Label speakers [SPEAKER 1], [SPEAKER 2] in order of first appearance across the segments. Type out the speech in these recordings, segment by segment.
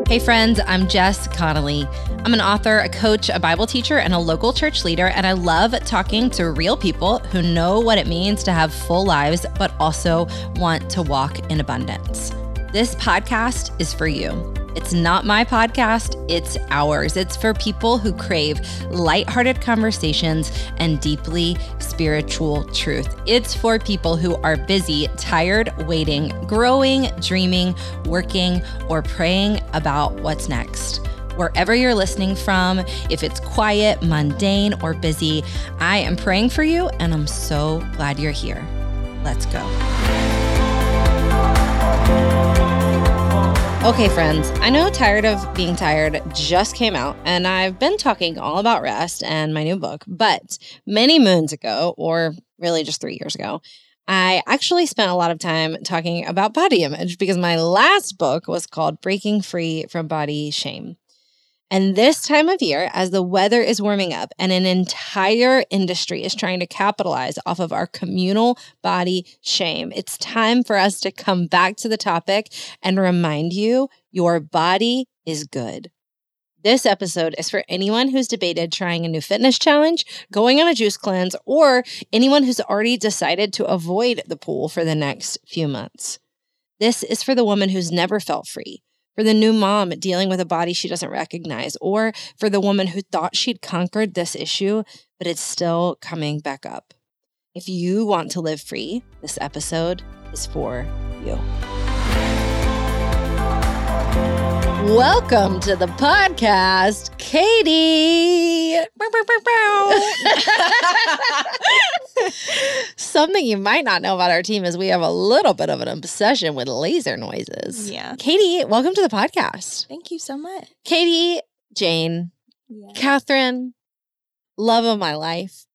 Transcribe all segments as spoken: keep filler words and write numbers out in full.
[SPEAKER 1] Hey friends, I'm Jess Connolly. I'm an author, a coach, a Bible teacher, and a local church leader, and I love talking to real people who know what it means to have full lives, but also want to walk in abundance. This podcast is for you. It's not my podcast, it's ours. It's for people who crave lighthearted conversations and deeply spiritual truth. It's for people who are busy, tired, waiting, growing, dreaming, working, or praying about what's next. Wherever you're listening from, if it's quiet, mundane, or busy, I am praying for you, and I'm so glad you're here. Let's go. Okay, friends, I know Tired of Being Tired just came out, and I've been talking all about rest and my new book, but many moons ago, or really just three years ago, I actually spent a lot of time talking about body image because my last book was called Breaking Free from Body Shame. And this time of year, as the weather is warming up and an entire industry is trying to capitalize off of our communal body shame, it's time for us to come back to the topic and remind you your body is good. This episode is for anyone who's debated trying a new fitness challenge, going on a juice cleanse, or anyone who's already decided to avoid the pool for the next few months. This is for the woman who's never felt free, for the new mom dealing with a body she doesn't recognize, or for the woman who thought she'd conquered this issue, but it's still coming back up. If you want to live free, this episode is for you. Welcome to the podcast, Katie. Something you might not know about our team is we have a little bit of an obsession with laser noises.
[SPEAKER 2] Yeah.
[SPEAKER 1] Katie, welcome to the podcast.
[SPEAKER 2] Thank you so much.
[SPEAKER 1] Katie, Jane,
[SPEAKER 2] Yeah.
[SPEAKER 1] Catherine, love of my life,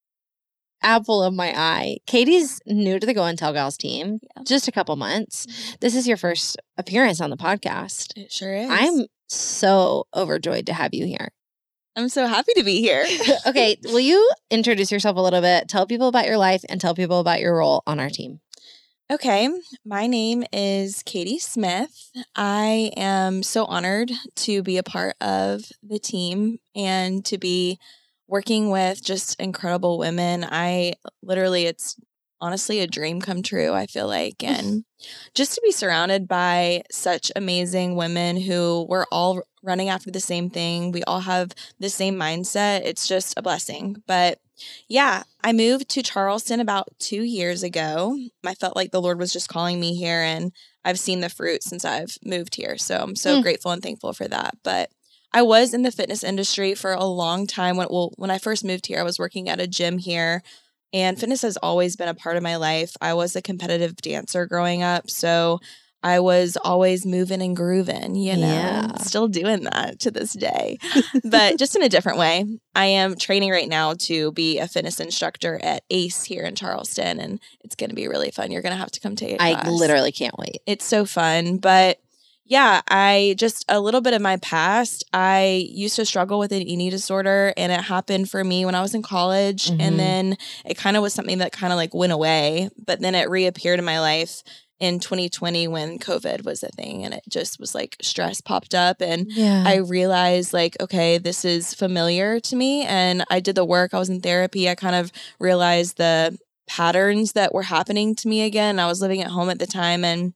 [SPEAKER 1] apple of my eye. Katie's new to the Go and Tell Gals team,
[SPEAKER 2] Yeah.
[SPEAKER 1] just a couple months. This is your first appearance on the podcast.
[SPEAKER 2] It sure is.
[SPEAKER 1] I'm so overjoyed to have you here.
[SPEAKER 2] I'm so happy to be here.
[SPEAKER 1] Okay, will you introduce yourself a little bit, tell people about your life, and tell people about your role on our team?
[SPEAKER 2] Okay, my name is Katie Smith. I am so honored to be a part of the team and to be working with just incredible women. I literally, it's honestly a dream come true, I feel like. And just to be surrounded by such amazing women who we're all running after the same thing. We all have the same mindset. It's just a blessing. But yeah, I moved to Charleston about two years ago. I felt like the Lord was just calling me here, and I've seen the fruit since I've moved here. So I'm so mm. grateful and thankful for that. But I was in the fitness industry for a long time. When, well, when I first moved here, I was working at a gym here, and fitness has always been a part of my life. I was a competitive dancer growing up, so I was always moving and grooving, you know,
[SPEAKER 1] yeah.
[SPEAKER 2] Still doing that to this day, but just in a different way. I am training right now to be a fitness instructor at ACE here in Charleston, and it's going to be really fun. You're going to have to come take a
[SPEAKER 1] I
[SPEAKER 2] class.
[SPEAKER 1] literally can't wait.
[SPEAKER 2] It's so fun, but yeah, I just a little bit of my past. I used to struggle with an eating disorder, and it happened for me when I was in college.
[SPEAKER 1] Mm-hmm.
[SPEAKER 2] And then it kind of was something that kind of like went away, but then it reappeared in my life in twenty twenty when COVID was a thing, and it just was like stress popped up, and
[SPEAKER 1] yeah.
[SPEAKER 2] I realized like, okay, this is familiar to me. And I did the work. I was in therapy. I kind of realized the patterns that were happening to me again. I was living at home at the time, and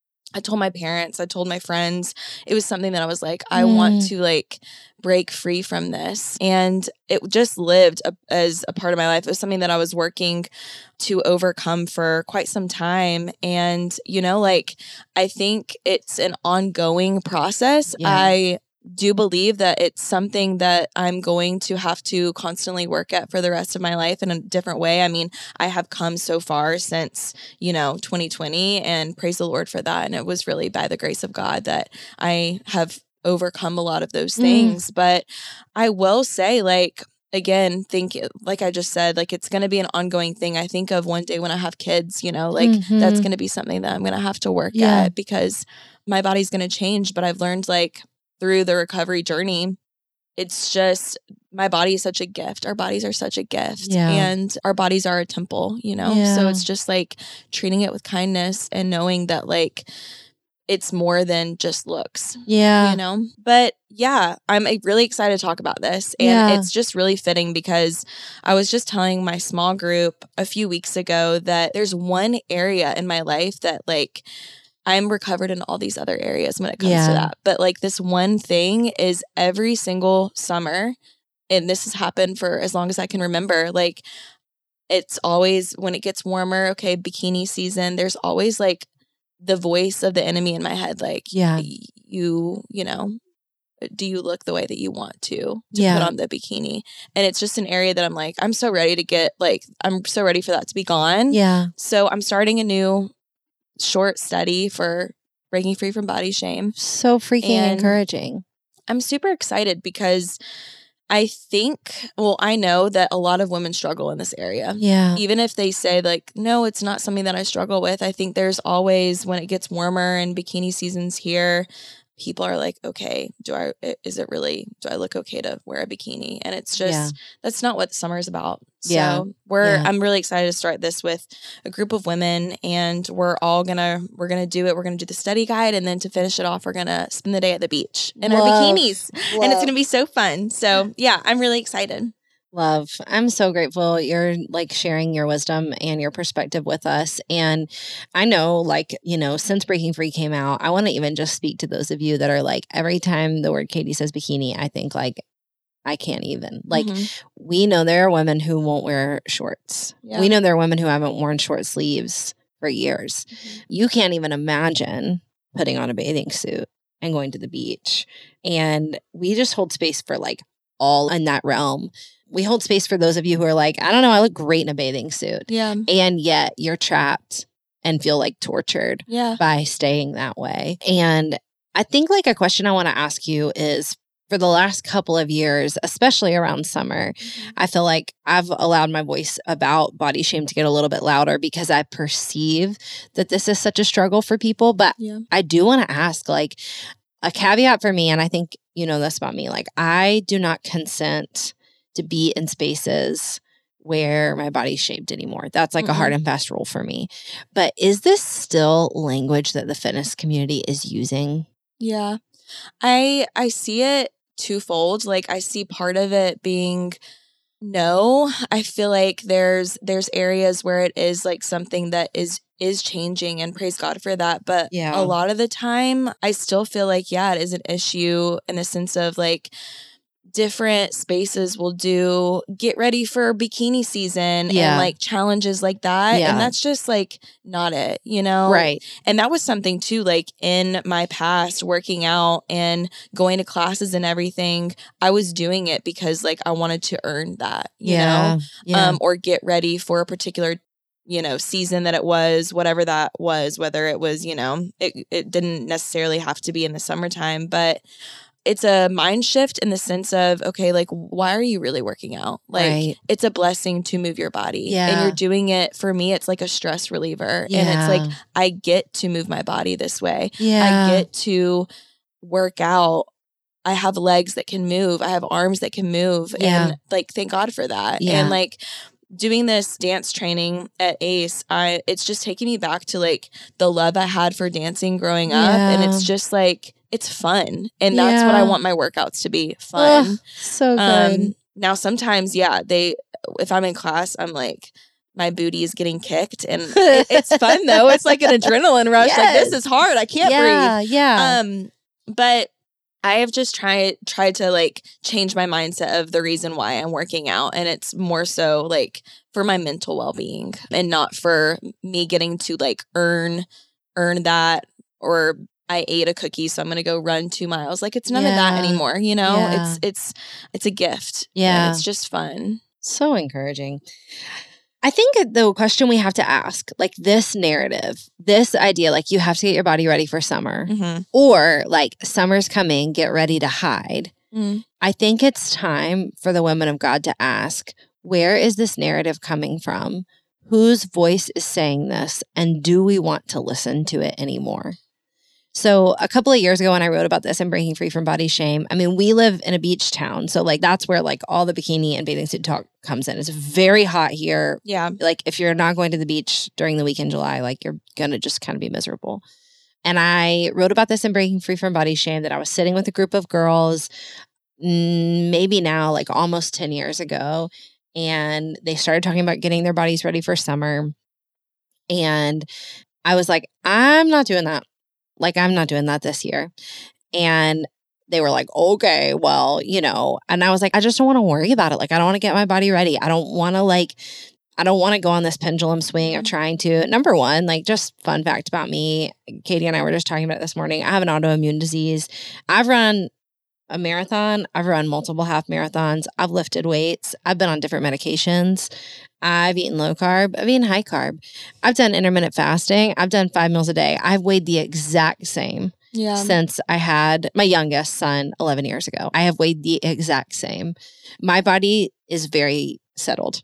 [SPEAKER 2] I told my parents, I told my friends, it was something that I was like, I mm. want to like break free from this. And it just lived a, as a part of my life. It was something that I was working to overcome for quite some time. And, you know, like, I think it's an ongoing process.
[SPEAKER 1] Yeah.
[SPEAKER 2] I do believe that it's something that I'm going to have to constantly work at for the rest of my life in a different way. I mean, I have come so far since, you know, twenty twenty, and praise the Lord for that. And it was really by the grace of God that I have overcome a lot of those things. Mm. But I will say, like, again, think like I just said, like it's going to be an ongoing thing. I think of one day when I have kids, you know, like mm-hmm. that's going to be something that I'm going to have to work yeah. at, because my body's going to change. But I've learned, like, through the recovery journey, it's just, my body is such a gift. Our bodies are such a gift,
[SPEAKER 1] yeah.
[SPEAKER 2] and our bodies are a temple, you know?
[SPEAKER 1] Yeah.
[SPEAKER 2] So it's just like treating it with kindness and knowing that, like, it's more than just looks.
[SPEAKER 1] Yeah.
[SPEAKER 2] You know? But yeah, I'm really excited to talk about this. And
[SPEAKER 1] Yeah.
[SPEAKER 2] it's just really fitting because I was just telling my small group a few weeks ago that there's one area in my life that like I'm recovered in all these other areas when it comes
[SPEAKER 1] Yeah.
[SPEAKER 2] to that. But like this one thing is every single summer, and this has happened for as long as I can remember, like it's always when it gets warmer, okay, bikini season, there's always like the voice of the enemy in my head, like,
[SPEAKER 1] Yeah.
[SPEAKER 2] you, you know, do you look the way that you want to, to
[SPEAKER 1] Yeah.
[SPEAKER 2] put on the bikini? And it's just an area that I'm like, I'm so ready to get, like, I'm so ready for that to be gone.
[SPEAKER 1] Yeah.
[SPEAKER 2] So I'm starting a new short study for breaking free from body shame.
[SPEAKER 1] So freaking
[SPEAKER 2] And
[SPEAKER 1] encouraging.
[SPEAKER 2] I'm super excited because I think, well, I know that a lot of women struggle in this area.
[SPEAKER 1] Yeah.
[SPEAKER 2] Even if they say like, no, it's not something that I struggle with. I think there's always, when it gets warmer and bikini season's here, people are like, okay, do I, is it really, do I look okay to wear a bikini? And it's just,
[SPEAKER 1] Yeah.
[SPEAKER 2] that's not what summer's about. So
[SPEAKER 1] Yeah.
[SPEAKER 2] we're,
[SPEAKER 1] Yeah.
[SPEAKER 2] I'm really excited to start this with a group of women, and we're all gonna, we're gonna do it. We're gonna do the study guide. And then to finish it off, we're gonna spend the day at the beach in
[SPEAKER 1] Love.
[SPEAKER 2] our bikinis.
[SPEAKER 1] Love.
[SPEAKER 2] And it's gonna be so fun. So yeah, I'm really excited.
[SPEAKER 1] Love. I'm so grateful you're like sharing your wisdom and your perspective with us. And I know, like, you know, since Breaking Free came out, I want to even just speak to those of you that are like, every time the word Katie says bikini, I think like, I can't even. Like,
[SPEAKER 2] Mhm.
[SPEAKER 1] we know there are women who won't wear shorts.
[SPEAKER 2] Yeah.
[SPEAKER 1] We know there are women who haven't worn short sleeves for years.
[SPEAKER 2] Mhm.
[SPEAKER 1] You can't even imagine putting on a bathing suit and going to the beach. And we just hold space for like all in that realm. We hold space for those of you who are like, I don't know, I look great in a bathing suit.
[SPEAKER 2] Yeah.
[SPEAKER 1] And yet you're trapped and feel like tortured
[SPEAKER 2] Yeah.
[SPEAKER 1] by staying that way. And I think like a question I want to ask you is, for the last couple of years, especially around summer,
[SPEAKER 2] Mhm.
[SPEAKER 1] I feel like I've allowed my voice about body shame to get a little bit louder because I perceive that this is such a struggle for people. But
[SPEAKER 2] Yeah.
[SPEAKER 1] I do want to ask, like, a caveat for me, and I think you know this about me, like, I do not consent to be in spaces where my body's shaped anymore. That's like
[SPEAKER 2] Mm-mm.
[SPEAKER 1] a hard and fast rule for me. But is this still language that the fitness community is using?
[SPEAKER 2] Yeah. I I see it twofold. Like I see part of it being no. I feel like there's there's areas where it is like something that is is changing, and praise God for that. But
[SPEAKER 1] Yeah.
[SPEAKER 2] a lot of the time I still feel like, yeah, it is an issue in the sense of like different spaces will do get ready for bikini season
[SPEAKER 1] Yeah.
[SPEAKER 2] and like challenges like that.
[SPEAKER 1] Yeah.
[SPEAKER 2] And that's just like not it, you know?
[SPEAKER 1] Right.
[SPEAKER 2] And that was something too, like in my past, working out and going to classes and everything, I was doing it because like I wanted to earn that, you
[SPEAKER 1] Yeah.
[SPEAKER 2] know,
[SPEAKER 1] Yeah.
[SPEAKER 2] um, or get ready for a particular, you know, season that it was, whatever that was, whether it was, you know, it, it didn't necessarily have to be in the summertime, but it's a mind shift in the sense of, okay, like, why are you really working out? Like,
[SPEAKER 1] Right.
[SPEAKER 2] it's a blessing to move your body.
[SPEAKER 1] Yeah.
[SPEAKER 2] And you're doing it, for me, it's like a stress reliever.
[SPEAKER 1] Yeah.
[SPEAKER 2] And it's like, I get to move my body this way.
[SPEAKER 1] Yeah.
[SPEAKER 2] I get to work out. I have legs that can move. I have arms that can move.
[SPEAKER 1] Yeah.
[SPEAKER 2] And like, thank God for that.
[SPEAKER 1] Yeah.
[SPEAKER 2] And like, doing this dance training at Ace, I it's just taking me back to like the love I had for dancing growing up.
[SPEAKER 1] Yeah.
[SPEAKER 2] And it's just like, it's fun. And that's what I
[SPEAKER 1] Yeah.
[SPEAKER 2] want my workouts to be, fun.
[SPEAKER 1] Ugh, so good.
[SPEAKER 2] Um, now sometimes, yeah, they, if I'm in class, I'm like, my booty is getting kicked, and it, it's fun though. It's like an adrenaline rush. Like,
[SPEAKER 1] Yes.
[SPEAKER 2] this is hard. I can't
[SPEAKER 1] yeah.
[SPEAKER 2] breathe.
[SPEAKER 1] Yeah.
[SPEAKER 2] Um, but I have just tried tried to like change my mindset of the reason why I'm working out, and it's more so like for my mental well-being and not for me getting to like earn earn that, or I ate a cookie, so I'm going to go run two miles. Like, it's none of that
[SPEAKER 1] Yeah.
[SPEAKER 2] anymore, you know?
[SPEAKER 1] Yeah.
[SPEAKER 2] It's it's it's a gift.
[SPEAKER 1] Yeah.
[SPEAKER 2] And it's just fun.
[SPEAKER 1] So encouraging. I think the question we have to ask, like this narrative, this idea, like you have to get your body ready for summer,
[SPEAKER 2] Mm-hmm.
[SPEAKER 1] or like summer's coming, get ready to hide.
[SPEAKER 2] Mm.
[SPEAKER 1] I think it's time for the women of God to ask, where is this narrative coming from? Whose voice is saying this? And do we want to listen to it anymore? So a couple of years ago when I wrote about this and breaking free from body shame, I mean, we live in a beach town. So like that's where like all the bikini and bathing suit talk comes in. It's very hot here.
[SPEAKER 2] Yeah.
[SPEAKER 1] Like if you're not going to the beach during the week in July, like you're going to just kind of be miserable. And I wrote about this in Breaking Free from Body Shame, that I was sitting with a group of girls, maybe now like almost ten years ago. And they started talking about getting their bodies ready for summer. And I was like, I'm not doing that. Like, I'm not doing that this year. And they were like, okay, well, you know, and I was like, I just don't want to worry about it. Like, I don't want to get my body ready. I don't want to like, I don't want to go on this pendulum swing of trying to, number one, like just fun fact about me, Katie and I were just talking about it this morning. I have an autoimmune disease. I've run a marathon. I've run multiple half marathons. I've lifted weights. I've been on different medications. I've eaten low carb. I've eaten high carb. I've done intermittent fasting. I've done five meals a day. I've weighed the exact same
[SPEAKER 2] yeah.
[SPEAKER 1] since I had my youngest son eleven years ago. I have weighed the exact same. My body is very settled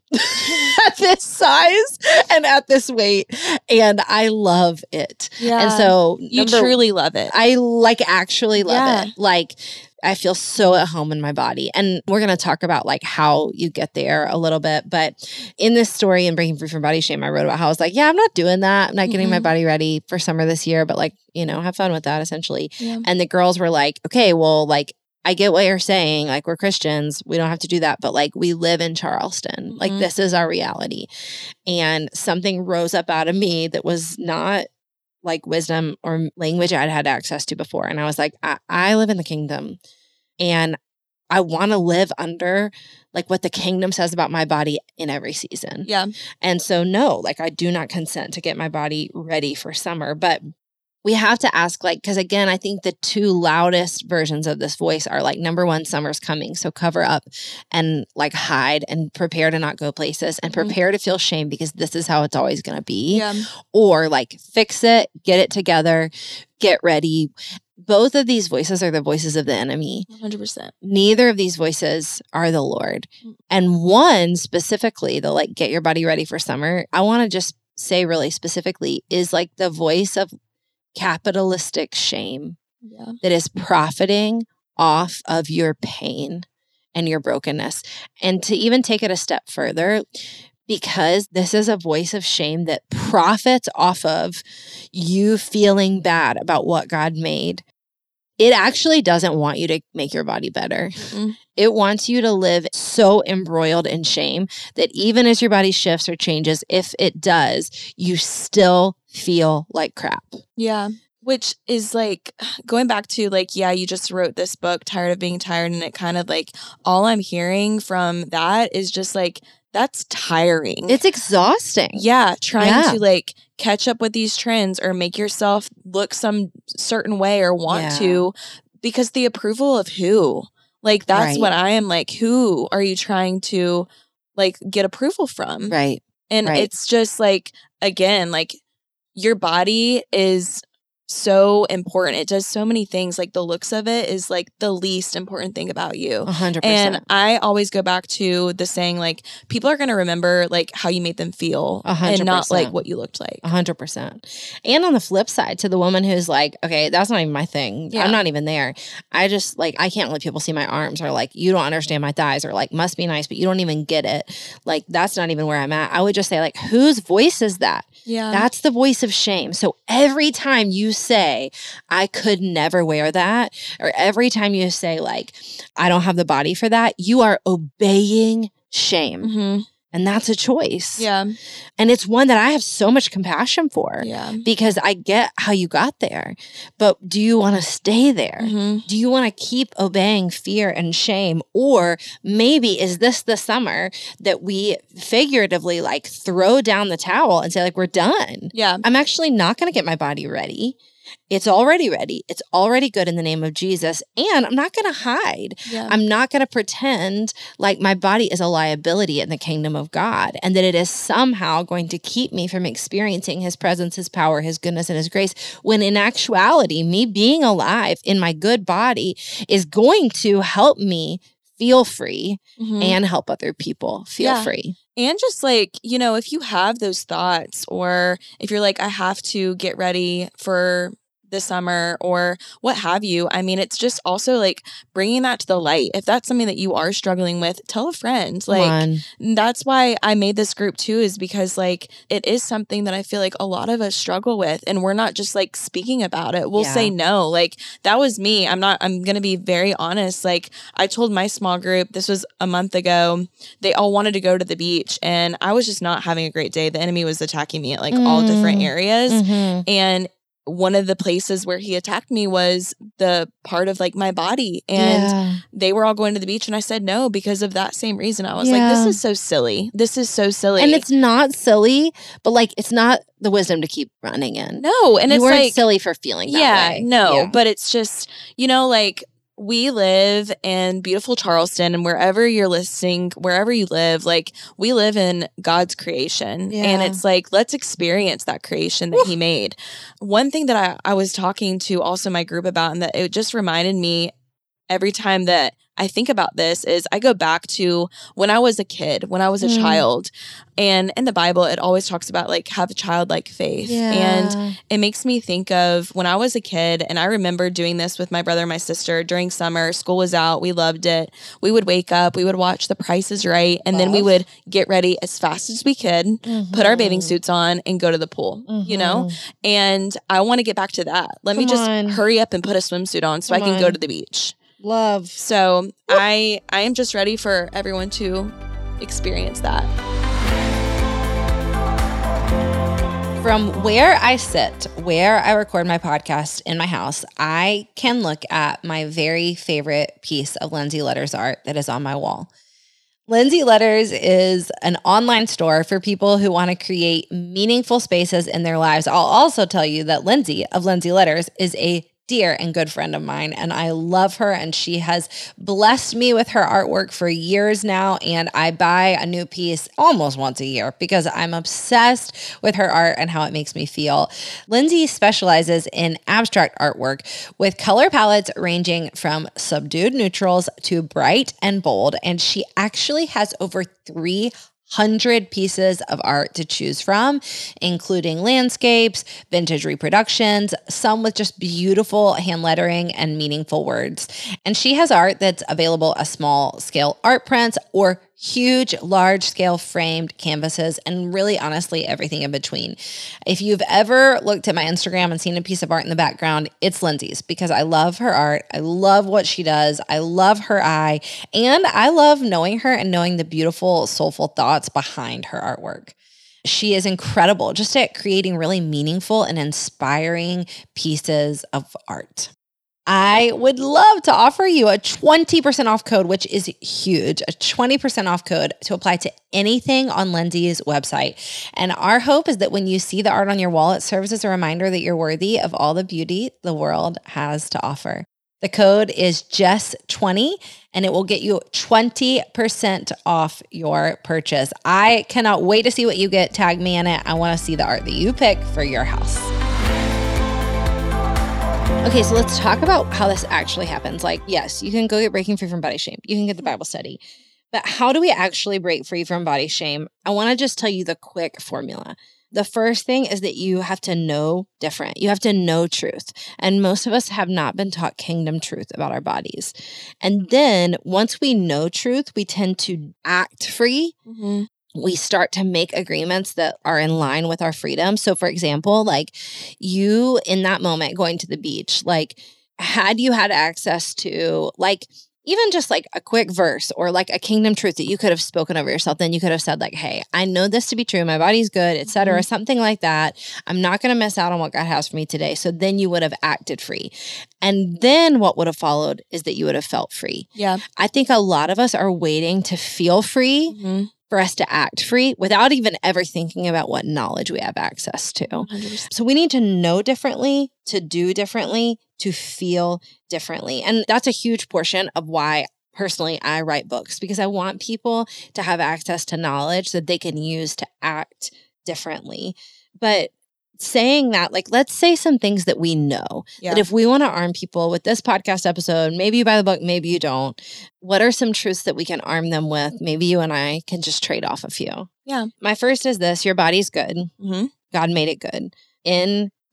[SPEAKER 1] at this size and at this weight, and I love it.
[SPEAKER 2] Yeah.
[SPEAKER 1] And so
[SPEAKER 2] you
[SPEAKER 1] number,
[SPEAKER 2] truly love it.
[SPEAKER 1] I like actually love
[SPEAKER 2] yeah.
[SPEAKER 1] it. Like, I feel so at home in my body. And we're going to talk about like how you get there a little bit. But in this story in Breaking Free from Body Shame, I wrote about how I was like, yeah, I'm not doing that. I'm not getting mm-hmm. my body ready for summer this year, but like, you know, have fun with that essentially.
[SPEAKER 2] Yeah.
[SPEAKER 1] And the girls were like, okay, well, like, I get what you're saying. Like, we're Christians. We don't have to do that. But like, we live in Charleston. Mm-hmm. Like, this is our reality. And something rose up out of me that was not like wisdom or language I'd had access to before. And I was like, I, I live in the kingdom, and I want to live under like what the kingdom says about my body in every season.
[SPEAKER 2] Yeah.
[SPEAKER 1] And so, no, like, I do not consent to get my body ready for summer. But we have to ask, like, because again, I think the two loudest versions of this voice are like, number one, summer's coming. So cover up and like hide and prepare to not go places and prepare mm-hmm. to feel shame, because this is how it's always going to be.
[SPEAKER 2] Yeah.
[SPEAKER 1] Or like, fix it, get it together, get ready. Both of these voices are the voices of the enemy.
[SPEAKER 2] one hundred percent.
[SPEAKER 1] Neither of these voices are the Lord. And one specifically, the like, get your body ready for summer, I want to just say really specifically, is like the voice of capitalistic shame
[SPEAKER 2] yeah.
[SPEAKER 1] that is profiting off of your pain and your brokenness. And to even take it a step further, because this is a voice of shame that profits off of you feeling bad about what God made, it actually doesn't want you to make your body better. Mm-hmm. It wants you to live so embroiled in shame that even as your body shifts or changes, if it does, you still feel like crap.
[SPEAKER 2] Yeah. Which is like going back to like, yeah, you just wrote this book, Tired of Being Tired. And it kind of like, all I'm hearing from that is just like, that's tiring.
[SPEAKER 1] It's exhausting.
[SPEAKER 2] Yeah. Trying
[SPEAKER 1] yeah.
[SPEAKER 2] to like catch up with these trends or make yourself look some certain way or want yeah. to, because the approval of who? Like, that's
[SPEAKER 1] right.
[SPEAKER 2] what I am like, who are you trying to like get approval from?
[SPEAKER 1] Right.
[SPEAKER 2] And
[SPEAKER 1] right.
[SPEAKER 2] it's just like, again, like your body is so important. It does so many things. Like the looks of it is like the least important thing about you.
[SPEAKER 1] A hundred percent.
[SPEAKER 2] And I always go back to the saying, like, people are going to remember like how you made them feel
[SPEAKER 1] A hundred
[SPEAKER 2] and not
[SPEAKER 1] percent.
[SPEAKER 2] like what you looked like.
[SPEAKER 1] A hundred percent. And on the flip side, to the woman who's like, okay, that's not even my thing.
[SPEAKER 2] Yeah.
[SPEAKER 1] I'm not even there. I just like, I can't let people see my arms, or like, you don't understand my thighs, or like, must be nice, but you don't even get it. Like, that's not even where I'm at. I would just say like, whose voice is that?
[SPEAKER 2] Yeah.
[SPEAKER 1] That's the voice of shame. So every time you say, I could never wear that, or every time you say like, I don't have the body for that, you are obeying shame.
[SPEAKER 2] Mm-hmm.
[SPEAKER 1] And that's a choice.
[SPEAKER 2] Yeah.
[SPEAKER 1] And it's one that I have so much compassion for.
[SPEAKER 2] Yeah.
[SPEAKER 1] Because I get how you got there. But do you want to stay there?
[SPEAKER 2] Mm-hmm.
[SPEAKER 1] Do you want to keep obeying fear and shame? Or maybe is this the summer that we figuratively like throw down the towel and say like, we're done.
[SPEAKER 2] Yeah.
[SPEAKER 1] I'm actually not going to get my body ready. It's already ready. It's already good in the name of Jesus. And I'm not going to hide.
[SPEAKER 2] Yeah.
[SPEAKER 1] I'm not going to pretend like my body is a liability in the kingdom of God, and that it is somehow going to keep me from experiencing his presence, his power, his goodness, and his grace, when in actuality, me being alive in my good body is going to help me feel free mm-hmm. and help other people feel
[SPEAKER 2] yeah.
[SPEAKER 1] free.
[SPEAKER 2] And just like, you know, if you have those thoughts, or if you're like, I have to get ready for this summer or what have you. I mean, it's just also like bringing that to the light. If that's something that you are struggling with, tell a friend.
[SPEAKER 1] Come
[SPEAKER 2] Like
[SPEAKER 1] on.
[SPEAKER 2] that's why I made this group too, is because like it is something that I feel like a lot of us struggle with, and we're not just like speaking about it. We'll
[SPEAKER 1] Yeah.
[SPEAKER 2] say no. Like that was me. I'm not, I'm going to be very honest. Like I told my small group, this was a month ago, they all wanted to go to the beach and I was just not having a great day. The enemy was attacking me at like all different areas.
[SPEAKER 1] Mm-hmm.
[SPEAKER 2] And one of the places where he attacked me was the part of like my body. And
[SPEAKER 1] Yeah.
[SPEAKER 2] they were all going to the beach. And I said no because of that same reason. I was like,
[SPEAKER 1] Yeah.
[SPEAKER 2] this is so silly. This is so silly.
[SPEAKER 1] And it's not silly, but like it's not the wisdom to keep running in.
[SPEAKER 2] no. And
[SPEAKER 1] you
[SPEAKER 2] it's
[SPEAKER 1] weren't
[SPEAKER 2] like,
[SPEAKER 1] silly for feeling that
[SPEAKER 2] yeah,
[SPEAKER 1] way.
[SPEAKER 2] no.
[SPEAKER 1] Yeah.
[SPEAKER 2] But it's just, you know, like we live in beautiful Charleston, and wherever you're listening, wherever you live, like we live in God's creation.
[SPEAKER 1] Yeah.
[SPEAKER 2] And it's like, let's experience that creation that he made. One thing that I, I was talking to also my group about, and that it just reminded me every time that I think about this, is I go back to when I was a kid, when I was a
[SPEAKER 1] Mm.
[SPEAKER 2] child. And in the Bible, it always talks about like have a childlike faith.
[SPEAKER 1] Yeah.
[SPEAKER 2] And it makes me think of when I was a kid, and I remember doing this with my brother and my sister during summer. School was out. We loved it. We would wake up, we would watch The Price is Right, and then we
[SPEAKER 1] Love.
[SPEAKER 2] would get ready as fast as we could,
[SPEAKER 1] Mm-hmm.
[SPEAKER 2] put our bathing suits on, and go to the pool, you know? And I want to get back to that. Let me
[SPEAKER 1] Come
[SPEAKER 2] just
[SPEAKER 1] on.
[SPEAKER 2] hurry up and put a swimsuit on so
[SPEAKER 1] Come
[SPEAKER 2] I can go
[SPEAKER 1] on.
[SPEAKER 2] to the beach.
[SPEAKER 1] Love.
[SPEAKER 2] So I I am just ready for everyone to experience that.
[SPEAKER 1] From where I sit, where I record my podcast in my house, I can look at my very favorite piece of Lindsay Letters art that is on my wall. Lindsay Letters is an online store for people who want to create meaningful spaces in their lives. I'll also tell you that Lindsay of Lindsay Letters is a dear and good friend of mine, and I love her, and she has blessed me with her artwork for years now, and I buy a new piece almost once a year because I'm obsessed with her art and how it makes me feel. Lindsay specializes in abstract artwork with color palettes ranging from subdued neutrals to bright and bold, and she actually has over three hundred pieces of art to choose from, including landscapes, vintage reproductions, some with just beautiful hand lettering and meaningful words. And she has art that's available as small scale art prints or huge, large scale framed canvases, and really honestly, everything in between. If you've ever looked at my Instagram and seen a piece of art in the background, it's Lindsay's, because I love her art. I love what she does. I love her eye, and I love knowing her and knowing the beautiful, soulful thoughts behind her artwork. She is incredible just at creating really meaningful and inspiring pieces of art. I would love to offer you a twenty percent off code, which is huge, a twenty percent off code to apply to anything on Lindsay's website. And our hope is that when you see the art on your wall, it serves as a reminder that you're worthy of all the beauty the world has to offer. The code is just twenty, and it will get you twenty percent off your purchase. I cannot wait to see what you get. Tag me in it. I want to see the art that you pick for your house. Okay, so let's talk about how this actually happens. Like, yes, you can go get Breaking Free from Body Shame. You can get the Bible study. But how do we actually break free from body shame? I want to just tell you the quick formula. The first thing is that you have to know different. You have to know truth. And most of us have not been taught kingdom truth about our bodies. And then once we know truth, we tend to act free.
[SPEAKER 2] Mm-hmm.
[SPEAKER 1] We start to make agreements that are in line with our freedom. So for example, like you in that moment going to the beach, like had you had access to like even just like a quick verse or like a kingdom truth that you could have spoken over yourself, then you could have said like, hey, I know this to be true. My body's good, et cetera, mm-hmm. something like that. I'm not going to miss out on what God has for me today. So then you would have acted free. And then what would have followed is that you would have felt free.
[SPEAKER 2] Yeah.
[SPEAKER 1] I think a lot of us are waiting to feel free mm-hmm. for us to act free without even ever thinking about what knowledge we have access to. one hundred percent. So we need to know differently, to do differently, to feel differently. And that's a huge portion of why personally I write books, because I want people to have access to knowledge that they can use to act differently. But saying that, like, let's say some things that we know. Yeah. That if we want to arm people with this podcast episode, maybe you buy the book, maybe you don't. What are some truths that we can arm them with? Maybe you and I can just trade off a few.
[SPEAKER 2] Yeah.
[SPEAKER 1] My first is this: your body's good.
[SPEAKER 2] Mm-hmm.
[SPEAKER 1] God made it good. In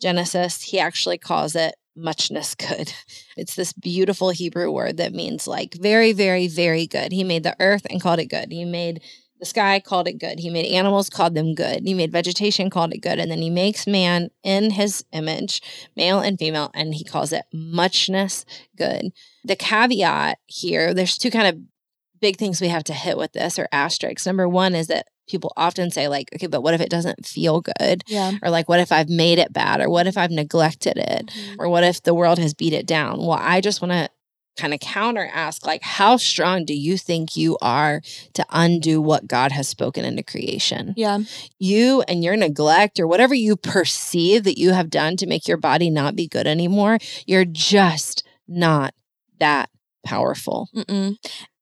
[SPEAKER 1] Genesis, he actually calls it muchness good. It's this beautiful Hebrew word that means like very, very, very good. He made the earth and called it good. He made the sky, called it good. He made animals, called them good. He made vegetation, called it good. And then he makes man in his image, male and female, and he calls it muchness good. The caveat here, there's two kind of big things we have to hit with this, or asterisks. Number one is that people often say like, okay, but what if it doesn't feel good?
[SPEAKER 2] Yeah.
[SPEAKER 1] Or like, what if I've made it bad? Or what if I've neglected it?
[SPEAKER 2] Mm-hmm.
[SPEAKER 1] Or what if the world has beat it down? Well, I just want to kind of counter ask, like, how strong do you think you are to undo what God has spoken into creation?
[SPEAKER 2] Yeah.
[SPEAKER 1] You and your neglect or whatever you perceive that you have done to make your body not be good anymore, you're just not that powerful.
[SPEAKER 2] Mm-mm.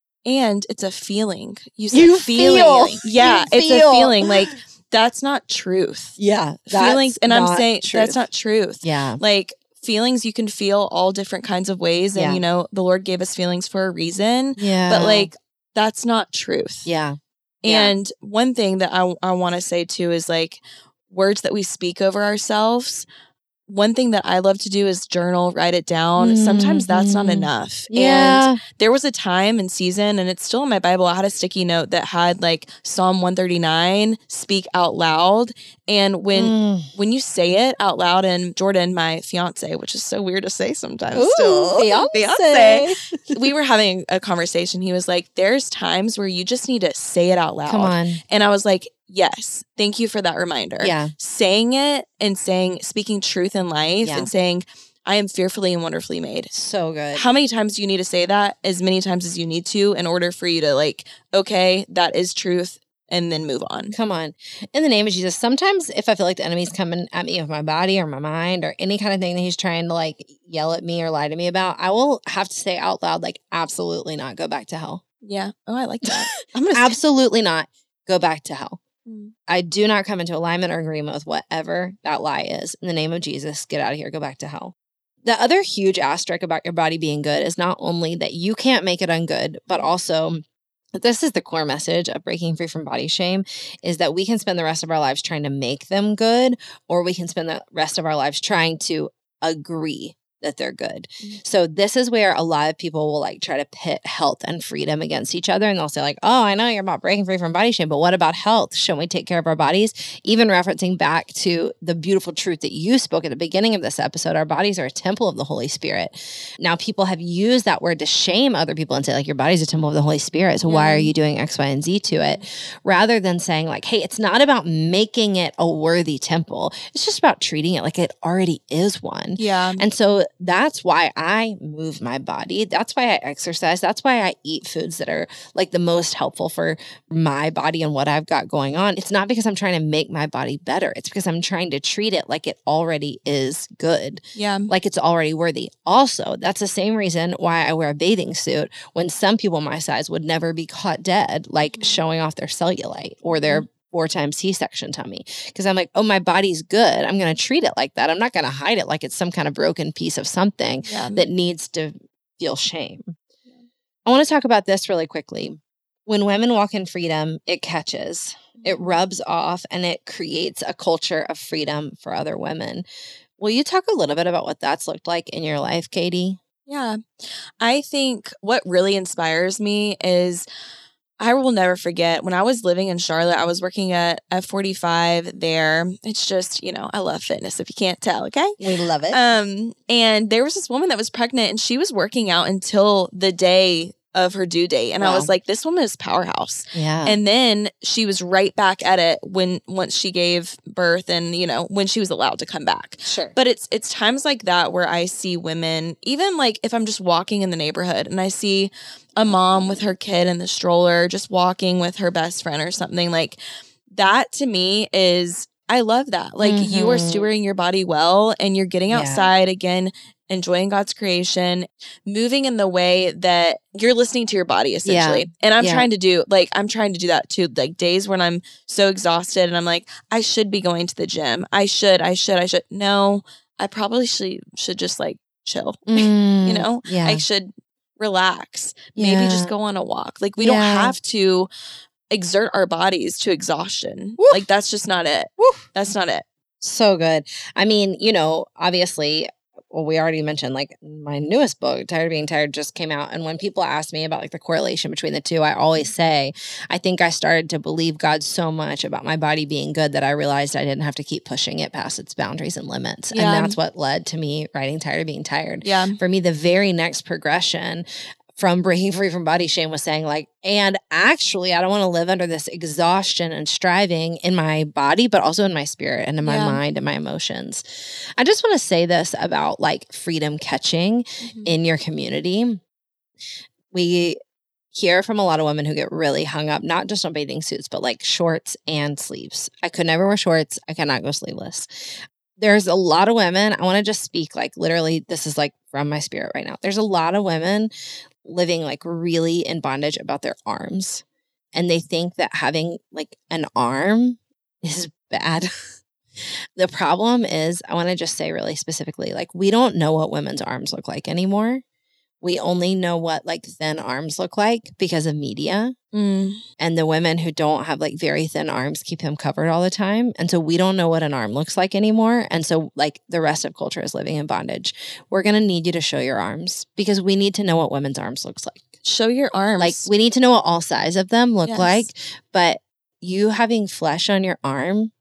[SPEAKER 2] And it's a feeling. You said
[SPEAKER 1] You
[SPEAKER 2] feeling.
[SPEAKER 1] feel.
[SPEAKER 2] Yeah,
[SPEAKER 1] You
[SPEAKER 2] it's
[SPEAKER 1] feel.
[SPEAKER 2] a feeling. Like, that's not truth.
[SPEAKER 1] Yeah.
[SPEAKER 2] Feelings, and I'm
[SPEAKER 1] not
[SPEAKER 2] saying
[SPEAKER 1] truth.
[SPEAKER 2] that's not truth.
[SPEAKER 1] Yeah.
[SPEAKER 2] Like, feelings you can feel all different kinds of ways. And,
[SPEAKER 1] Yeah.
[SPEAKER 2] you know, the Lord gave us feelings for a reason.
[SPEAKER 1] Yeah.
[SPEAKER 2] But, like, that's not truth.
[SPEAKER 1] yeah. Yeah.
[SPEAKER 2] And one thing that I, I want to say, too, is, like, words that we speak over ourselves. One thing that I love to do is journal, write it down. Mm-hmm. Sometimes that's not enough.
[SPEAKER 1] Yeah.
[SPEAKER 2] And there was a time and season, and it's still in my Bible, I had a sticky note that had like Psalm one thirty-nine, speak out loud. And when mm. when you say it out loud, and Jordan, my fiance, which is so weird to say sometimes,
[SPEAKER 1] Ooh,
[SPEAKER 2] still,
[SPEAKER 1] fiance.
[SPEAKER 2] fiance, we were having a conversation. He was like, there's times where you just need to say it out loud.
[SPEAKER 1] Come on.
[SPEAKER 2] And I was like, yes, thank you for that reminder.
[SPEAKER 1] Yeah.
[SPEAKER 2] Saying it and saying, speaking truth in life
[SPEAKER 1] yeah.
[SPEAKER 2] and saying, I am fearfully and wonderfully made.
[SPEAKER 1] So good.
[SPEAKER 2] How many times do you need to say that? As many times as you need to in order for you to like, okay, that is truth, and then move on.
[SPEAKER 1] Come on. In the name of Jesus, sometimes if I feel like the enemy's coming at me with my body or my mind or any kind of thing that he's trying to like yell at me or lie to me about, I will have to say out loud, like, absolutely not, go back to hell.
[SPEAKER 2] Yeah. Oh, I like that. I'm gonna
[SPEAKER 1] absolutely not, go back to hell. I do not come into alignment or agreement with whatever that lie is. In the name of Jesus, get out of here, go back to hell. The other huge asterisk about your body being good is not only that you can't make it ungood, but also, this is the core message of breaking free from body shame, is that we can spend the rest of our lives trying to make them good, or we can spend the rest of our lives trying to agree that they're good. Mm-hmm. So this is where a lot of people will like try to pit health and freedom against each other. And they'll say like, oh, I know you're about breaking free from body shame, but what about health? Shouldn't we take care of our bodies? Even referencing back to the beautiful truth that you spoke at the beginning of this episode, our bodies are a temple of the Holy Spirit. Now people have used that word to shame other people and say like, your body's a temple of the Holy Spirit. So yeah. why are you doing X, Y, and Z to it? Rather than saying like, hey, it's not about making it a worthy temple. It's just about treating it like it already is one.
[SPEAKER 2] Yeah.
[SPEAKER 1] And so that's why I move my body. That's why I exercise. That's why I eat foods that are like the most helpful for my body and what I've got going on. It's not because I'm trying to make my body better. It's because I'm trying to treat it like it already is good.
[SPEAKER 2] Yeah.
[SPEAKER 1] Like it's already worthy. Also, that's the same reason why I wear a bathing suit when some people my size would never be caught dead, like showing off their cellulite or their four times C-section tummy. Because I'm like, oh, my body's good. I'm going to treat it like that. I'm not going to hide it like it's some kind of broken piece of something
[SPEAKER 2] yeah.
[SPEAKER 1] that needs to feel shame. Yeah. I want to talk about this really quickly. When women walk in freedom, it catches, it rubs off, and it creates a culture of freedom for other women. Will you talk a little bit about what that's looked like in your life, Katie?
[SPEAKER 2] Yeah. I think what really inspires me is I will never forget when I was living in Charlotte, I was working at F forty-five there. It's just, you know, I love fitness if you can't tell, okay?
[SPEAKER 1] We love it.
[SPEAKER 2] Um, and there was this woman that was pregnant and she was working out until the day of her due date. And wow. I was like, this woman is powerhouse.
[SPEAKER 1] Yeah.
[SPEAKER 2] And then she was right back at it when once she gave birth and, you know, when she was allowed to come back.
[SPEAKER 1] Sure.
[SPEAKER 2] But it's it's times like that where I see women, even like if I'm just walking in the neighborhood and I see a mom with her kid in the stroller, just walking with her best friend or something, like that to me is, I love that. Like mm-hmm. you are stewarding your body well and you're getting outside yeah. again, enjoying God's creation, moving in the way that you're listening to your body essentially. Yeah. And I'm yeah. trying to do, like, I'm trying to do that too. Like days when I'm so exhausted and I'm like, I should be going to the gym. I should, I should, I should. No, I probably should, should just like chill,
[SPEAKER 1] mm,
[SPEAKER 2] you know,
[SPEAKER 1] yeah.
[SPEAKER 2] I should relax,
[SPEAKER 1] yeah.
[SPEAKER 2] maybe just go on a walk. Like we
[SPEAKER 1] yeah.
[SPEAKER 2] don't have to exert our bodies to exhaustion.
[SPEAKER 1] Woo.
[SPEAKER 2] Like that's just not it.
[SPEAKER 1] Woo.
[SPEAKER 2] That's not it.
[SPEAKER 1] So good. I mean, you know, obviously, well, we already mentioned like my newest book, Tired of Being Tired, just came out. And when people ask me about like the correlation between the two, I always say, I think I started to believe God so much about my body being good that I realized I didn't have to keep pushing it past its boundaries and limits.
[SPEAKER 2] Yeah.
[SPEAKER 1] And that's what led to me writing Tired of Being Tired.
[SPEAKER 2] Yeah.
[SPEAKER 1] For me, the very next progression from breaking free from body shame was saying like, and actually, I don't want to live under this exhaustion and striving in my body, but also in my spirit and in my
[SPEAKER 2] Yeah.
[SPEAKER 1] mind and my emotions. I just want to say this about like freedom catching
[SPEAKER 2] Mhm.
[SPEAKER 1] in your community. We hear from a lot of women who get really hung up, not just on bathing suits, but like shorts and sleeves. I could never wear shorts. I cannot go sleeveless. There's a lot of women, I want to just speak like literally, this is like from my spirit right now. There's a lot of women living like really in bondage about their arms. And they think that having like an arm is bad. The problem is, I want to just say really specifically, like we don't know what women's arms look like anymore. We only know what like thin arms look like because of media.
[SPEAKER 2] Mm.
[SPEAKER 1] And the women who don't have like very thin arms keep them covered all the time. And so we don't know what an arm looks like anymore. And so like the rest of culture is living in bondage. We're going to need you to show your arms because we need to know what women's arms looks like.
[SPEAKER 2] Show your arms.
[SPEAKER 1] Like we need to know what all size of them look
[SPEAKER 2] Yes.
[SPEAKER 1] like. But you having flesh on your arm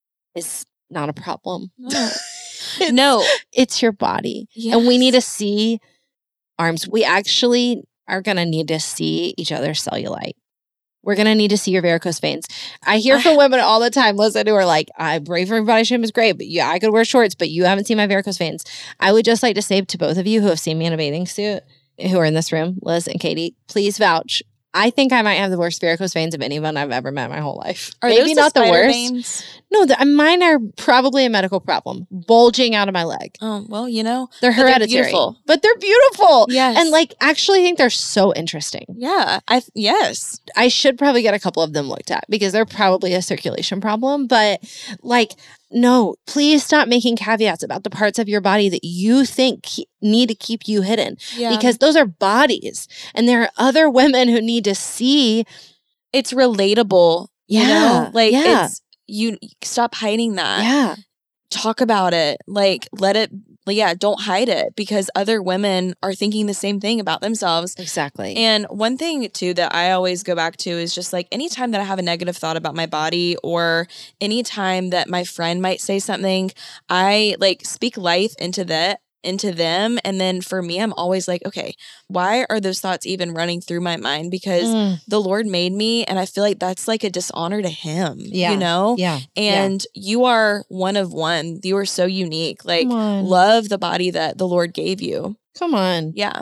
[SPEAKER 1] is not a problem.
[SPEAKER 2] No.
[SPEAKER 1] It's-
[SPEAKER 2] No.
[SPEAKER 1] It's your body. And we
[SPEAKER 2] Yes.
[SPEAKER 1] need to see arms. We actually are going to need to see each other's cellulite. We're going to need to see your varicose veins. I hear from women all the time, listen, who are like, I brave for body shame is great, but yeah, I could wear shorts, but you haven't seen my varicose veins. I would just like to say to both of you who have seen me in a bathing suit, who are in this room, Liz and Katie, please vouch. I think I might have the worst varicose veins of anyone I've ever met in my whole life.
[SPEAKER 2] Are
[SPEAKER 1] Maybe
[SPEAKER 2] those
[SPEAKER 1] not the
[SPEAKER 2] spider
[SPEAKER 1] worst.
[SPEAKER 2] veins?
[SPEAKER 1] No, the, mine are probably a medical problem, bulging out of my leg.
[SPEAKER 2] Oh, well, you know.
[SPEAKER 1] They're
[SPEAKER 2] but they're
[SPEAKER 1] hereditary,
[SPEAKER 2] beautiful.
[SPEAKER 1] but they're beautiful.
[SPEAKER 2] Yes.
[SPEAKER 1] And like, actually, I think they're so interesting.
[SPEAKER 2] Yeah. I yes.
[SPEAKER 1] I should probably get a couple of them looked at because they're probably a circulation problem. But like, no, please stop making caveats about the parts of your body that you think ke- need to keep you hidden
[SPEAKER 2] Yeah.
[SPEAKER 1] because those are bodies. And there are other women who need to see.
[SPEAKER 2] It's relatable. You
[SPEAKER 1] Yeah,
[SPEAKER 2] know? Like
[SPEAKER 1] yeah.
[SPEAKER 2] it's you stop hiding that.
[SPEAKER 1] Yeah.
[SPEAKER 2] Talk about it. Like let it yeah, don't hide it because other women are thinking the same thing about themselves.
[SPEAKER 1] Exactly.
[SPEAKER 2] And one thing too that I always go back to is just like anytime that I have a negative thought about my body or anytime that my friend might say something, I like speak life into that into them. And then for me, I'm always like, okay, why are those thoughts even running through my mind? Because
[SPEAKER 1] Mm,
[SPEAKER 2] the Lord made me and I feel like that's like a dishonor to him,
[SPEAKER 1] Yeah.
[SPEAKER 2] you know?
[SPEAKER 1] yeah.
[SPEAKER 2] And you are one of one. You are so unique. Like
[SPEAKER 1] Come on.
[SPEAKER 2] love the body that the Lord gave you.
[SPEAKER 1] Come on.
[SPEAKER 2] Yeah.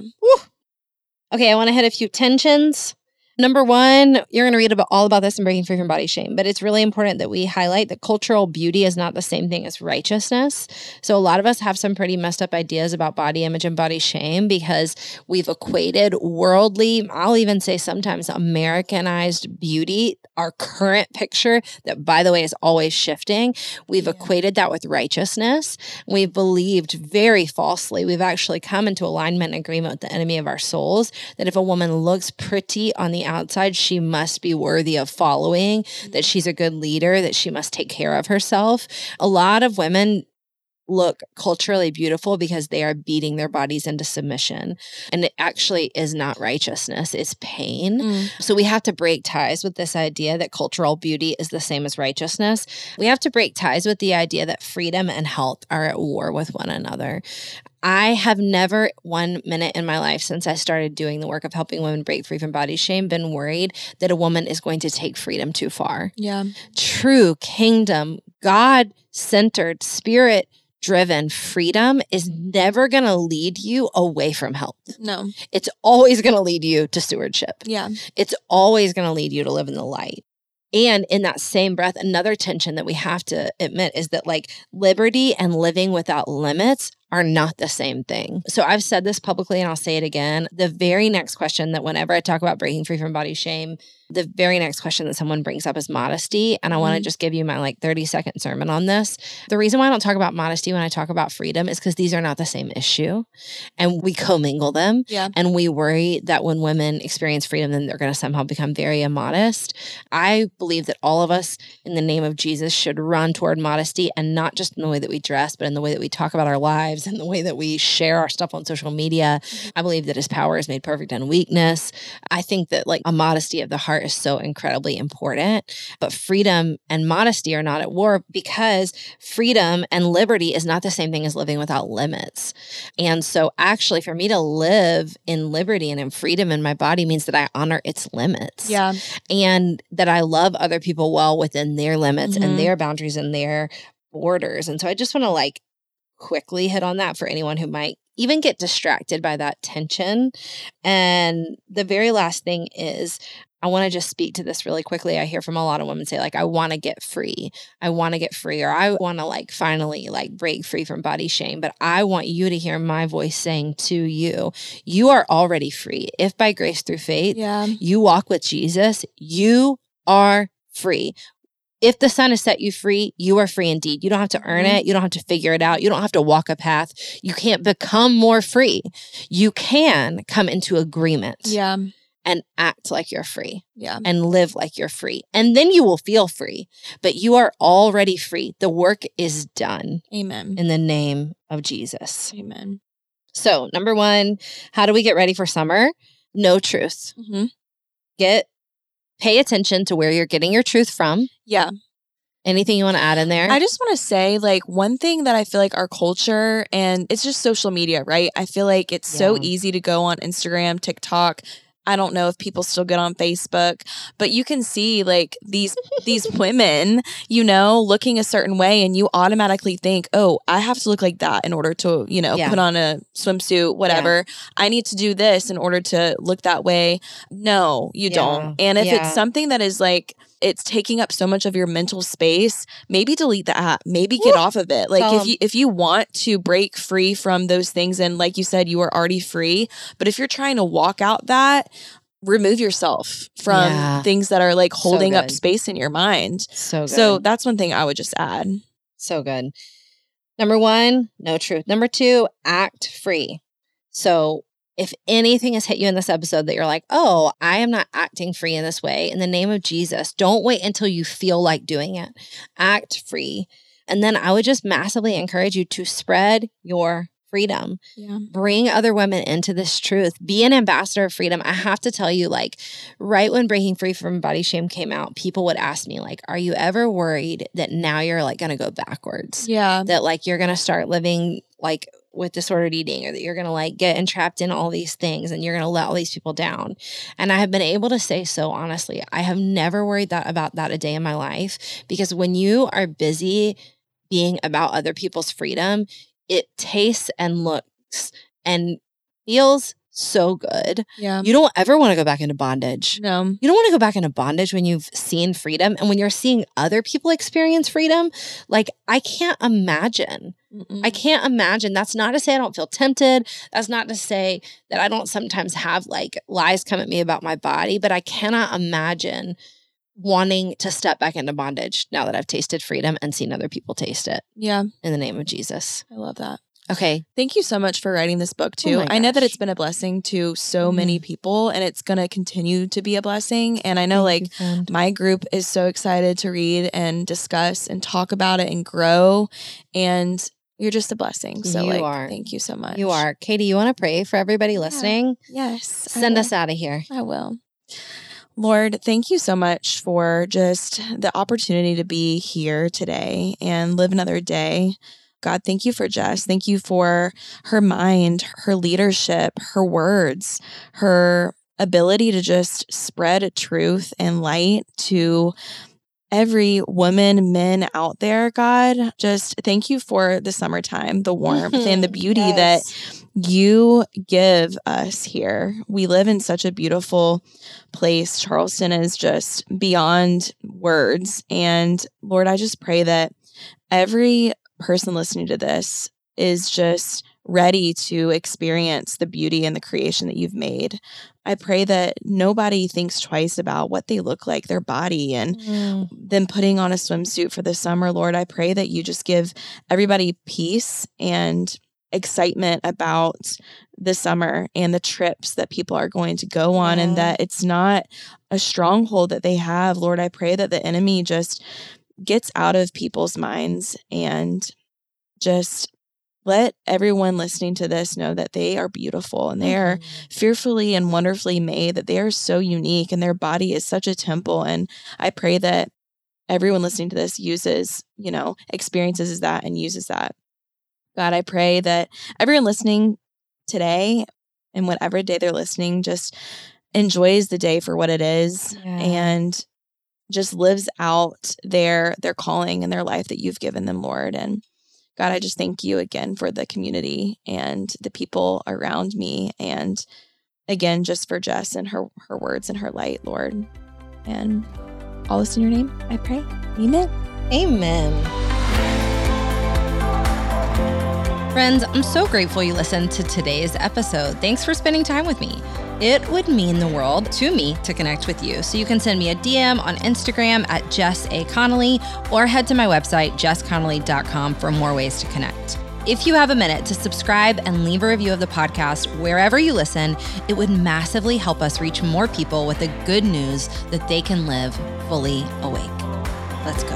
[SPEAKER 1] Okay, I want to hit a few tensions. Number one, you're going to read about all about this in Breaking Free from Body Shame, but it's really important that we highlight that cultural beauty is not the same thing as righteousness. So a lot of us have some pretty messed up ideas about body image and body shame because we've equated worldly, I'll even say sometimes Americanized beauty, our current picture that, by the way, is always shifting. We've
[SPEAKER 2] Yeah.
[SPEAKER 1] equated that with righteousness. We've believed very falsely. We've actually come into alignment and agreement with the enemy of our souls that if a woman looks pretty on the outside, she must be worthy of following, that she's a good leader, that she must take care of herself. A lot of women look culturally beautiful because they are beating their bodies into submission. And it actually is not righteousness, it's pain.
[SPEAKER 2] Mm.
[SPEAKER 1] So we have to break ties with this idea that cultural beauty is the same as righteousness. We have to break ties with the idea that freedom and health are at war with one another. I have never one minute in my life since I started doing the work of helping women break free from body shame been worried that a woman is going to take freedom too far.
[SPEAKER 2] Yeah.
[SPEAKER 1] True kingdom, God-centered, spirit-driven freedom is never going to lead you away from health.
[SPEAKER 2] No.
[SPEAKER 1] It's always going to lead you to stewardship.
[SPEAKER 2] Yeah.
[SPEAKER 1] It's always going to lead you to live in the light. And in that same breath, another tension that we have to admit is that like liberty and living without limits are not the same thing. So I've said this publicly and I'll say it again. The very next question that whenever I talk about breaking free from body shame, the very next question that someone brings up is modesty. And I want to just give you my like thirty second sermon on this. The reason why I don't talk about modesty when I talk about freedom is because these are not the same issue. And we commingle them.
[SPEAKER 2] Yeah.
[SPEAKER 1] And we worry that when women experience freedom, then they're going to somehow become very immodest. I believe that all of us in the name of Jesus should run toward modesty, and not just in the way that we dress, but in the way that we talk about our lives and the way that we share our stuff on social media. I believe that his power is made perfect in weakness. I think that like a modesty of the heart is so incredibly important, but freedom and modesty are not at war, because freedom and liberty is not the same thing as living without limits. And so actually for me to live in liberty and in freedom in my body means that I honor its limits.
[SPEAKER 2] Yeah.
[SPEAKER 1] And that I love other people well within their limits
[SPEAKER 2] Mhm.
[SPEAKER 1] and their boundaries and their borders. And so I just want to like quickly hit on that for anyone who might even get distracted by that tension. And the very last thing is, I want to just speak to this really quickly. I hear from a lot of women say like, I want to get free. I want to get free, or I want to like finally like break free from body shame. But I want you to hear my voice saying to you, you are already free. If by grace through faith,
[SPEAKER 2] Yeah.
[SPEAKER 1] you walk with Jesus, you are free. If the Son has set you free, you are free indeed. You don't have to earn
[SPEAKER 2] Mhm.
[SPEAKER 1] it. You don't have to figure it out. You don't have to walk a path. You can't become more free. You can come into agreement
[SPEAKER 2] Yeah.
[SPEAKER 1] and act like you're free
[SPEAKER 2] Yeah.
[SPEAKER 1] and live like you're free. And then you will feel free, but you are already free. The work is done
[SPEAKER 2] Amen.
[SPEAKER 1] in the name of Jesus.
[SPEAKER 2] Amen.
[SPEAKER 1] So number one, how do we get ready for summer? Know truth.
[SPEAKER 2] Mm-hmm.
[SPEAKER 1] Get Pay attention to where you're getting your truth from.
[SPEAKER 2] Yeah.
[SPEAKER 1] Anything you want to add in there?
[SPEAKER 2] I just want to say, like, one thing that I feel like our culture, and it's just social media, right? I feel like it's so
[SPEAKER 1] Yeah.
[SPEAKER 2] easy to go on Instagram, TikTok. I don't know if people still get on Facebook, but you can see like these these women, you know, looking a certain way, and you automatically think, oh, I have to look like that in order to, you know,
[SPEAKER 1] Yeah.
[SPEAKER 2] put on a swimsuit, whatever. I need to do this in order to look that way. No, you
[SPEAKER 1] Yeah.
[SPEAKER 2] don't. And if
[SPEAKER 1] Yeah.
[SPEAKER 2] it's something that is like, it's taking up so much of your mental space, maybe delete the app, maybe get
[SPEAKER 1] Woo!
[SPEAKER 2] off of it. Like
[SPEAKER 1] Tell
[SPEAKER 2] if
[SPEAKER 1] 'em.
[SPEAKER 2] you if you want to break free from those things, and like you said, you are already free. But if you're trying to walk out that, remove yourself from
[SPEAKER 1] Yeah.
[SPEAKER 2] things that are like
[SPEAKER 1] So
[SPEAKER 2] holding up
[SPEAKER 1] good.
[SPEAKER 2] space in your mind.
[SPEAKER 1] So good.
[SPEAKER 2] So that's one thing I would just add.
[SPEAKER 1] So good. Number one, no truth. Number two, act free. So if anything has hit you in this episode that you're like, oh, I am not acting free in this way, in the name of Jesus, don't wait until you feel like doing it. Act free. And then I would just massively encourage you to spread your freedom.
[SPEAKER 2] Yeah.
[SPEAKER 1] Bring other women into this truth. Be an ambassador of freedom. I have to tell you, like, right when Breaking Free from Body Shame came out, people would ask me, like, are you ever worried that now you're like going to go backwards?
[SPEAKER 2] Yeah.
[SPEAKER 1] That like you're going to start living like with disordered eating, or that you're going to like get entrapped in all these things and you're going to let all these people down. And I have been able to say so honestly, I have never worried that about that a day in my life, because when you are busy being about other people's freedom, it tastes and looks and feels so good.
[SPEAKER 2] Yeah.
[SPEAKER 1] You don't ever want to go back into bondage.
[SPEAKER 2] No.
[SPEAKER 1] You don't want to go back into bondage when you've seen freedom, and when you're seeing other people experience freedom. Like, I can't imagine.
[SPEAKER 2] Mm-mm.
[SPEAKER 1] I can't imagine. That's not to say I don't feel tempted. That's not to say that I don't sometimes have like lies come at me about my body, but I cannot imagine wanting to step back into bondage now that I've tasted freedom and seen other people taste it,
[SPEAKER 2] Yeah.
[SPEAKER 1] in the name of Jesus.
[SPEAKER 2] I love that.
[SPEAKER 1] Okay.
[SPEAKER 2] Thank you so much for writing this book too.
[SPEAKER 1] Oh my
[SPEAKER 2] I know that
[SPEAKER 1] gosh.
[SPEAKER 2] it's been a blessing to so
[SPEAKER 1] Mhm.
[SPEAKER 2] many people, and it's going to continue to be a blessing. And I know
[SPEAKER 1] Thank
[SPEAKER 2] like
[SPEAKER 1] you, friend.
[SPEAKER 2] my group is so excited to read and discuss and talk about it and grow. And you're just a blessing. So
[SPEAKER 1] You
[SPEAKER 2] like,
[SPEAKER 1] are.
[SPEAKER 2] thank you so much.
[SPEAKER 1] You are. Katie, you want to pray for everybody
[SPEAKER 2] Yeah.
[SPEAKER 1] listening?
[SPEAKER 2] Yes. I
[SPEAKER 1] Send
[SPEAKER 2] will.
[SPEAKER 1] us out of here.
[SPEAKER 2] I will. Lord, thank you so much for just the opportunity to be here today and live another day. God, thank you for Jess. Thank you for her mind, her leadership, her words, her ability to just spread truth and light to every woman, men out there, God. Just thank you for the summertime, the warmth and the beauty that
[SPEAKER 1] Yes.
[SPEAKER 2] you give us here. We live in such a beautiful place. Charleston is just beyond words. And Lord, I just pray that every person listening to this is just ready to experience the beauty and the creation that you've made. I pray that nobody thinks twice about what they look like, their body, and mm. them putting on a swimsuit for the summer. Lord, I pray that you just give everybody peace and excitement about the summer and the trips that people are going to go on, yeah. and that it's not a stronghold that they have. Lord, I pray that the enemy just gets out of people's minds and just let everyone listening to this know that they are beautiful and they are mm-hmm. fearfully and wonderfully made, that they are so unique and their body is such a temple. And I pray that everyone listening to this uses, you know, experiences that and uses that. God, I pray that everyone listening today and whatever day they're listening just enjoys the day for what it is yeah. and just lives out their their calling and their life that you've given them, Lord. And God, I just thank you again for the community and the people around me. And again, just for Jess and her, her words and her light, Lord. And all this in your name, I pray. Amen.
[SPEAKER 1] Amen. Friends, I'm so grateful you listened to today's episode. Thanks for spending time with me. It would mean the world to me to connect with you. So you can send me a D M on Instagram at Jess A. Connolly or head to my website, jess connolly dot com for more ways to connect. If you have a minute to subscribe and leave a review of the podcast wherever you listen, it would massively help us reach more people with the good news that they can live fully awake. Let's go.